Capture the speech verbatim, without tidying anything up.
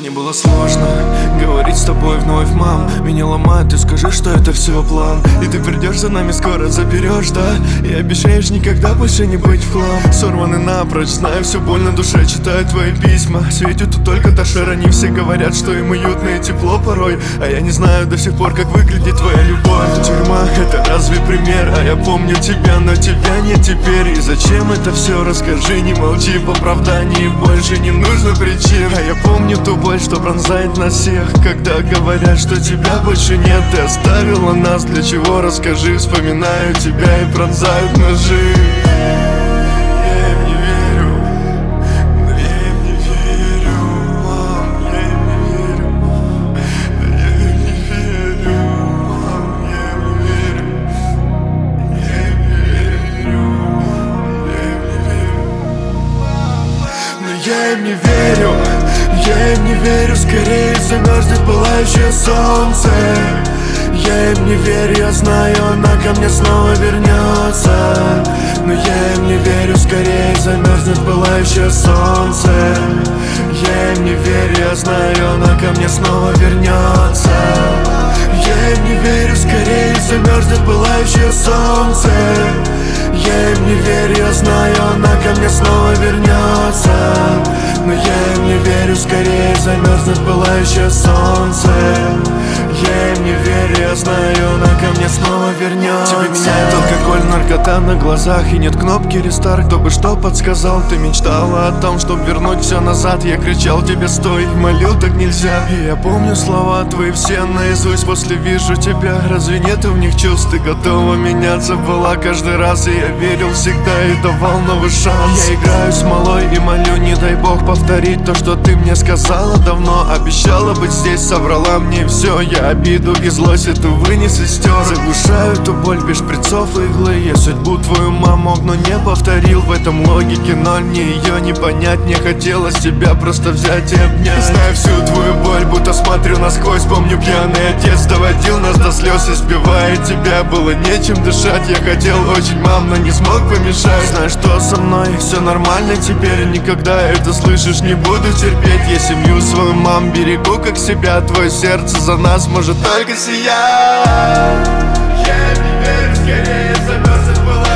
Мне было сложно говорить с тобой вновь, мам. Меня ломает, ты скажи, что это все план. И ты придешь за нами скоро, заберешь, да? И обещаешь никогда больше не быть в хлам. Сорваны напрочь, знаю, все больно душе, читаю твои письма. Светит тут только Ташер, они все говорят, что им уютно и тепло порой. А я не знаю до сих пор, как выглядит твоя любовь. Тюрьма, это разве пример? А я помню тебя, но тебя нет теперь. И зачем это все? Расскажи, не молчи, в оправдании больше не нужно причин. А я помню ту боль, что пронзает нас всех, когда говорят, что тебя больше нет. Ты оставила нас, для чего? Расскажи, вспоминаю тебя и пронзают ножи. Я им не верю, но я им не верю, мам. Я им не верю, мам. Я им не верю, мам. Я им не верю. Я им не верю, мам. Я им не верю. Но я им не верю. Я им не верю, скорее замерзнет пылающее солнце. Я им не верю, я знаю, она ко мне снова вернется. Но я им не верю, скорее замерзнет пылающее солнце. Я им не верю, я знаю, она ко мне снова вернется. Я им не верю, скорее замерзнет пылающее солнце. Я им не верю, я знаю, она ко мне снова вернется. Но я им не верю, скорее замерзнет пылающее солнце. Я им не верю, я знаю, она ко мне снова вернется. Тебе меняет алкоголь, наркота на глазах. И нет кнопки рестарт, кто бы что подсказал. Ты мечтала о том, чтобы вернуть все назад. Я кричал тебе стой, молил, так нельзя. И я помню слова твои все наизусть. После вижу тебя, разве нету в них чувств? Ты готова меняться была каждый раз. И я верил всегда и давал новый шанс. Я играю с малой и молю, не дай бог повторить то, что ты мне сказала давно. Обещала быть здесь, соврала мне все. Я обиду и злость эту вынес и стер. Заглушаю эту боль без шприцов и иглы. Я судьбу твою маму, но не повторил. В этом логике, но мне ее не понять. Мне хотелось тебя просто взять и обнять. Знаю всю твою боль, будто смотрю насквозь. Помню, пьяный отец доводил нас до слез. Избивая тебя, было нечем дышать. Я хотел очень, мам, но не смог помешать. Знаю, что со мной все нормально теперь. Никогда это слышишь, не буду терпеть. Я семью свою, мам, берегу как себя. Твое сердце за нас может только сиять. Я не верю, скорее замерзнет была.